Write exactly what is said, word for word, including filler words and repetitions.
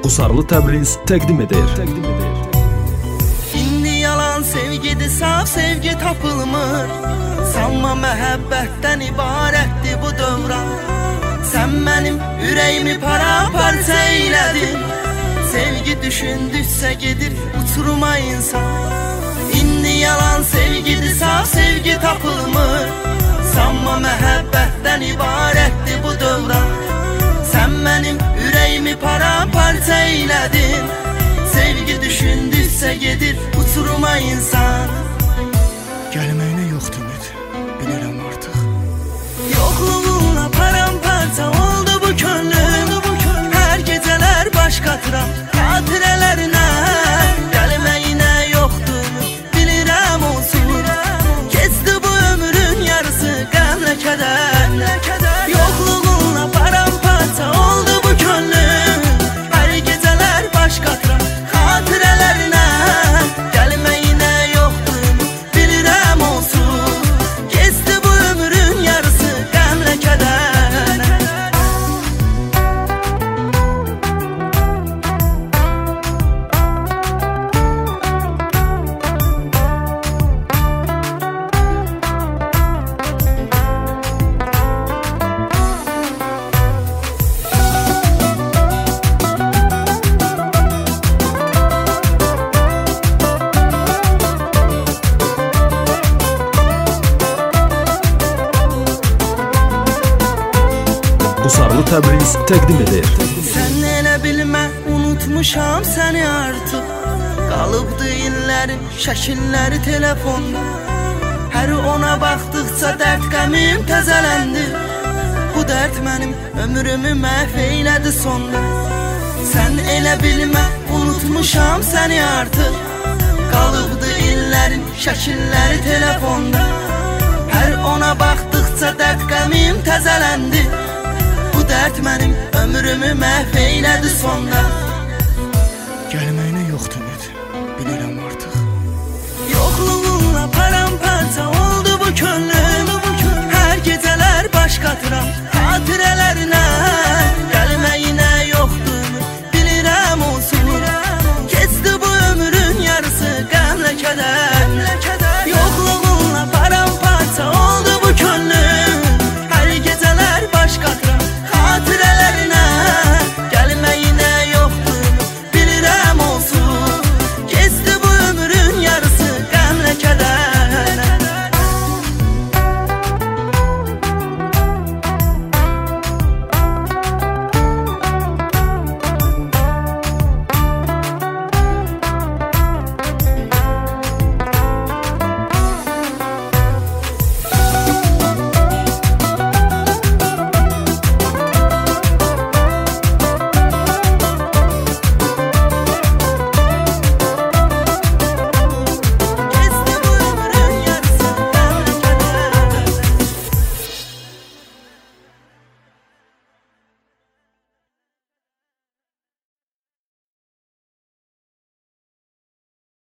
Qusarlı Təbriz təqdim edir. İndi yalan sevgidir, saf sevgi tapılmır. Sanma məhəbbətdən ibarətdir bu dövran. Sən mənim ürəyimi para-parça eylədin. Sevgi düşündüksə gedir uçuruma insan. İndi yalan sevgidir, saf sevgi tapılmır. Sanma məhəbbətdən ibarətdir bu dövran. Sən mənim ürəyimi para-parça eylədin. Sevgi düşündüksə gedir uçuruma insan. Gəlməyinə yoxdur ümid, bilirəm artıq. Yoxluğunla paramparça oldu bu könlüm. Hər gecələr baş qatıram xatirələrinə. Gəlməyinə yoxdur, bilirəm olsun. Keçdi bu ömrün yarısı qəmlə kədər. Yoxluğunla paramparça oldu bu könlüm. Hər gecələr baş qatıram xatirələrinə. Gəlməyinə yoxdur, bilirəm olsun. Keçdi bu ömrün yarısı qəmlə kədər. Qusarlı Təbriz təqdim edir. Sən elə bilmə, unutmuşam səni artıq. Qalıbdı illərin şəkilləri telefonda. Hər ona baxdıqca dərd qəmim təzələndi. Bu dərd mənim ömrümü məhv eylədi sonda. Sən elə bilmə, unutmuşam səni artıq. Qalıbdı illərin şəkilləri telefonda. Hər ona baxdıqca dərd qəmim təzələndi. Bu dərd mənim ömrümü məhv eylədi son.